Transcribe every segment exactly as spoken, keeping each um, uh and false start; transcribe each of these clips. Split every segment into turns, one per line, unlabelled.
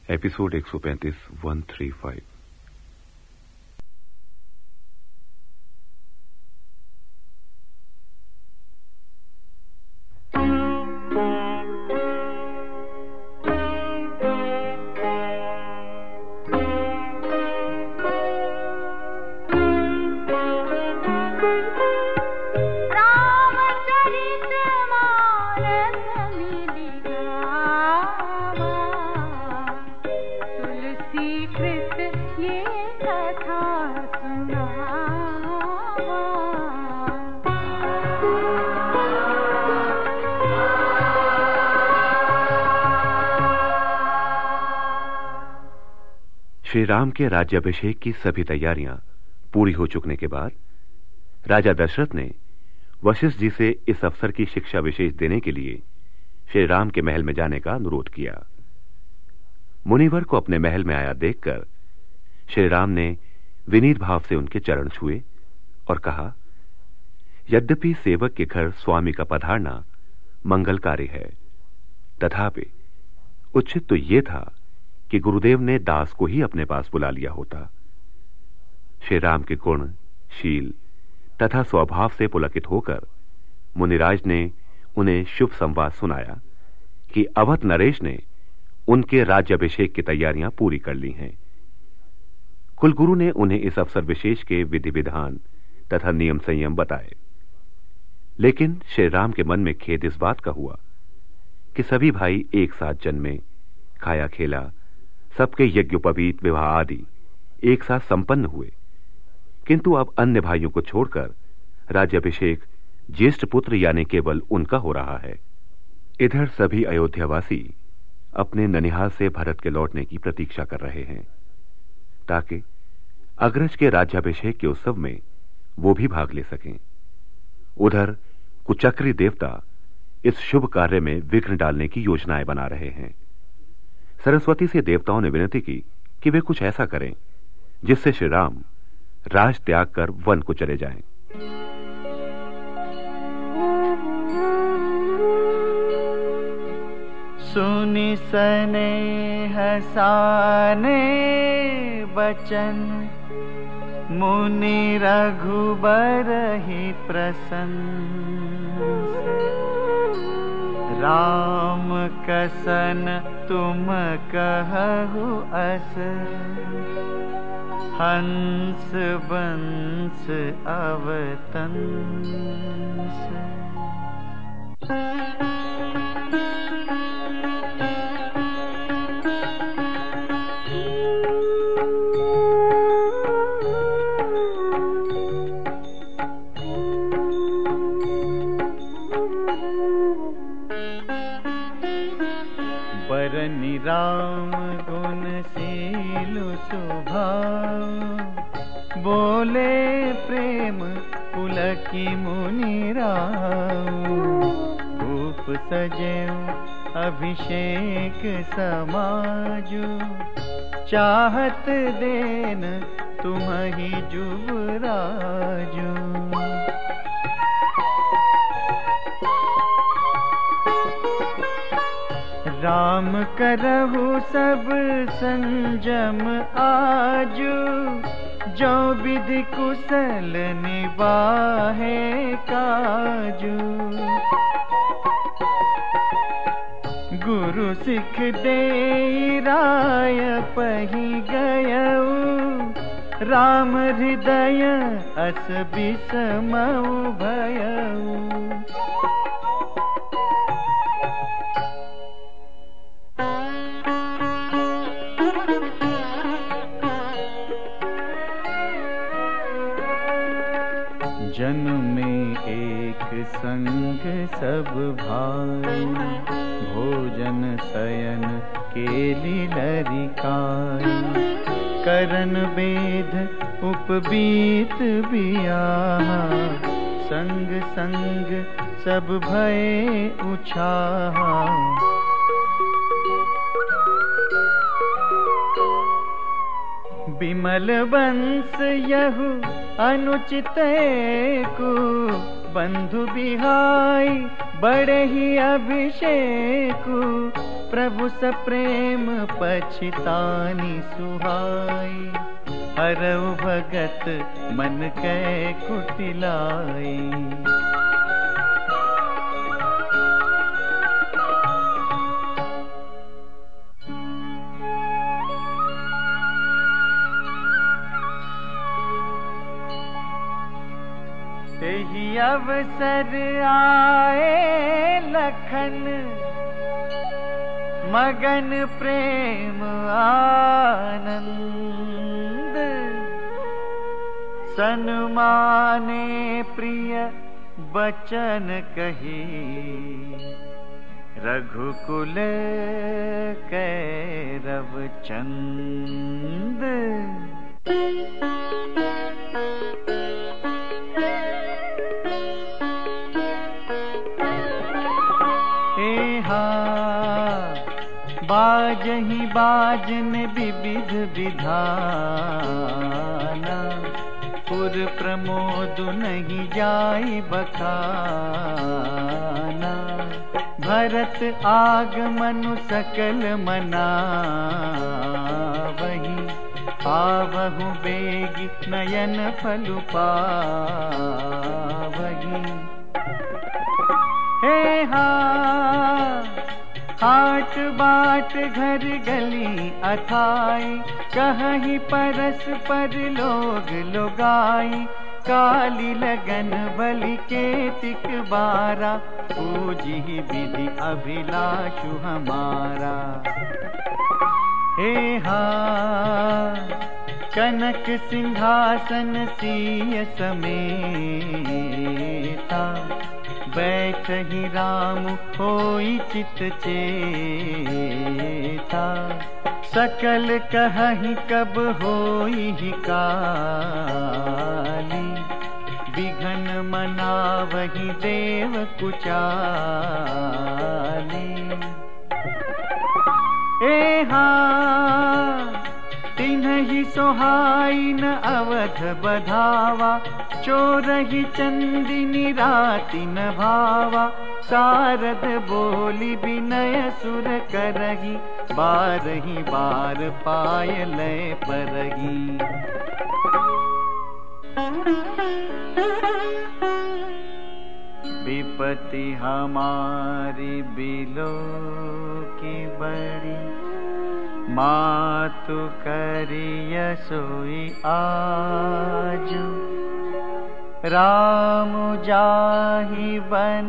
Episode एक सौ पैंतीस, one three five. Shri Ram के राज्याभिषेक की सभी तैयारियां पूरी हो चुकने के बाद राजा दशरथ ने वशिष्ठ जी से इस अवसर की शिक्षा विशेष देने के लिए श्री राम के महल में जाने का अनुरोध किया। मुनिवर को अपने महल में आया देखकर श्री राम ने विनीत भाव से उनके चरण छुए और कहा, यद्यपि सेवक के घर स्वामी का पधारना मंगलकारी है, तथापि उचित तो यह था कि गुरुदेव ने दास को ही अपने पास बुला लिया होता। श्री राम के गुण, शील तथा स्वभाव से पुलकित होकर मुनिराज ने उन्हें शुभ संवाद सुनाया कि अवध नरेश ने उनके राज्याभिषेक की तैयारियां पूरी कर ली हैं। कुलगुरु ने उन्हें इस अवसर विशेष के विधि विधान तथा नियम संयम बताए, लेकिन श्री राम के मन में खेद इस बात का हुआ कि सभी भाई एक साथ जन्मे, खाया खेला, सबके यज्ञोपवीत विवाह आदि एक साथ संपन्न हुए, किंतु अब अन्य भाइयों को छोड़कर राज्याभिषेक ज्येष्ठ पुत्र यानी केवल उनका हो रहा है। इधर सभी अयोध्यावासी अपने ननिहाल से भरत के लौटने की प्रतीक्षा कर रहे हैं ताकि अग्रज के राज्याभिषेक के उत्सव में वो भी भाग ले सकें। उधर कुचक्री देवता इस शुभ कार्य में विघ्न डालने की योजनाएं बना रहे हैं। सरस्वती से देवताओं ने विनती की कि वे कुछ ऐसा करें जिससे श्री राम राज त्याग कर वन को चले जाएं।
सुनि सने हसाने बचन, मुनि रघुबर ही प्रसन्न। राम कसन तुम कहु अस, हंस बंस अवतंस। बरनि राम गुण शील सुभाव, बोले प्रेम पुलकी मुनि राव। भूप सजेऊ अभिषेक समाजु, चाहत देन तुम्हि जुबराजु। राम करहु सब संजम आजु, जो विधि कुशल निबाहे काजु। गुरु सिख दे राय पही गयऊ, राम हृदय अस बिसमऊ भयऊ। जन में एक संग सब भाई, भोजन शयन केली लरिकाई। करन बेद उपबीत बियाहा, संग संग सब भय उछाहा। बिमल वंश यहु अनुचित को, बंधु बिहाई बड़े ही अभिषेक। प्रभु सप्रेम पछितानी सुहाई, हरऊ भगत मन कै कुटिलाई। तेहि अवसर आए लखन, मगन प्रेम आनंद। सन्माने प्रिय बचन कही, रघुकुल कैरव चंद। बाजहि बाजन विविध विधाना, पुर प्रमोद नहीं जाई बखाना। भरत आगमनु सकल मनावहि, आवहु बेगी नयन फलु पावहि। हे हा हाट बाट घर गली अथाई, कहीं परस पर लोग लोगाई। काली लगन बलि के तिक बारा, पूजी विधि अभिलाषु हमारा। हे हा कनक सिंहासन सिय समेता, बैठहि राम होई चित चेता। सकल कहहि कब होई ही काली, विघन मनावहि देव कुचाली। ए हा तिन्हि सोहाई न अवध बधावा, चोरहि चंदिनी राति न भावा। सारद बोली विनय सुर करही, बारही बार पाय लय परही। विपति हमारी बिलो की बड़ी, मातु करिय सोई आजु। राम जाहि बन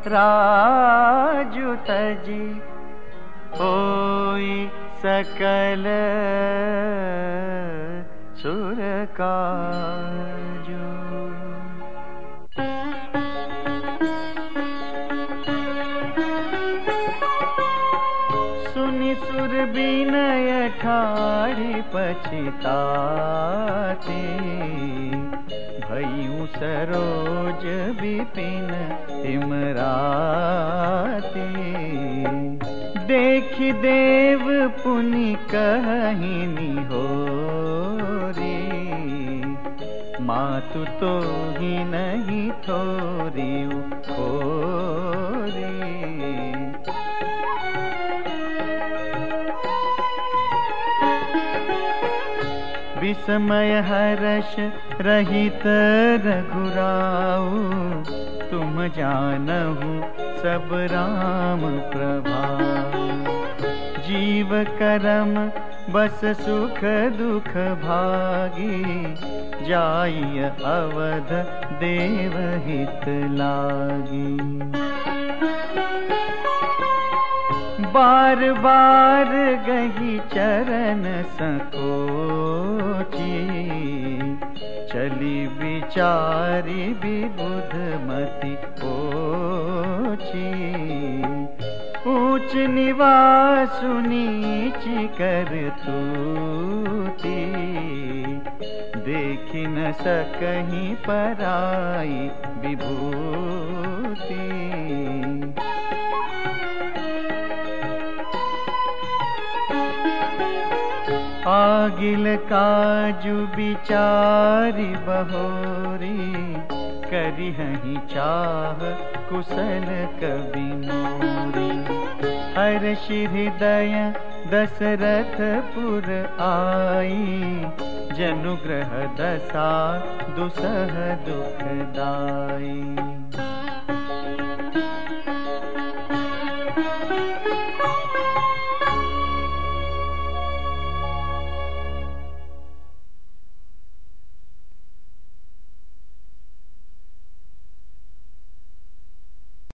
राजु तजी, होई सकल सुर काजु। सुनि सुर बिनय ठाढ़ी पछिताते, भयउ सरोज विपिन तिमराते। देखि देव पुनि कहि निहोरी, मातु तो ही नहीं थोरी खोरी। विस्मय हर्ष रहित रघुराऊ, तुम जानहु सब राम प्रभाव। जीव करम बस सुख दुख भागी, जाइय अवध देव हित लागी। बार बार गही चरण संकोची, चली विचारी विबुध मति पोची। ऊंच निवासु नीच कर तूती, देखि न सकहीं पराई विभूति। आगिल काजु बिचारी बहोरी, करिहहि चाह कुशल कवि मोरी। हर्ष हृदय दशरथपुर आई, जनुग्रह दशा दुसह दुखदाई।